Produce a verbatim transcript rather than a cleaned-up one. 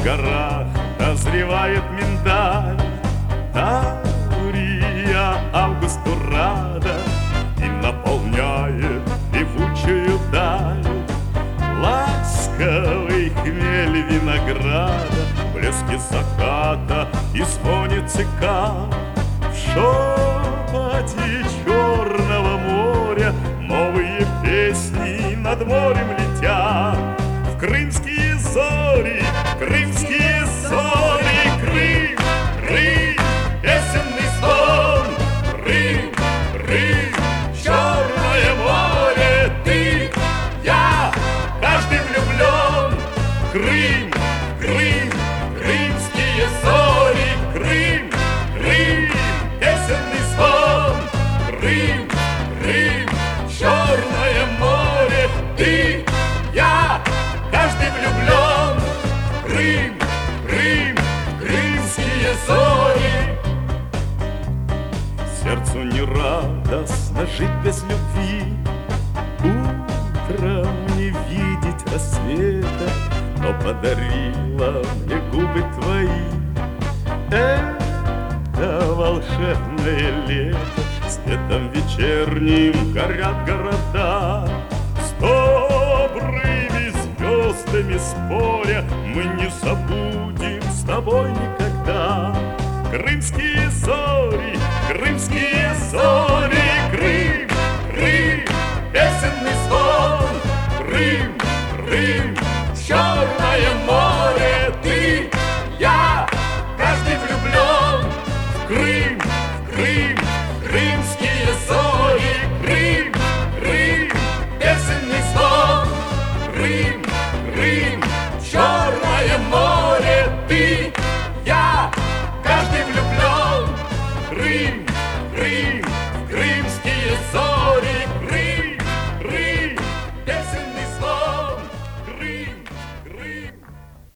горах дозревает миндаль, Таврия Августу рада и наполняет певучую даль. Ласковый хмель винограда, блески заката и звоне цикад. В шепоте Черного моря новые песни над морем летят. В крымские зори, крымские зори, Крым, Крым, песенный сон. Крым, Крым, Черное море, ты, я, каждый влюблен. Крым, Крым, крымские зори, Крым, Крым, песенный сон. Крым, Крым, Черное море, ты, я, каждый влюблен. Крым, Крым, крымские зори. Сердцу не радостно жить без любви, утром не видеть рассвета, но подарила мне губы твои. Это волшебное лето, светом вечерним горят города. С добрыми звездами споря мы не забудем с тобой никогда. Крымские зори, крымские зори, Крым, Крым, песенный звон. Крым, Крым, Черное море, ты, я, каждый влюблен. В Крым, в Крым, крымские зори, Крым, Крым, песенный звон. Крым, Крым,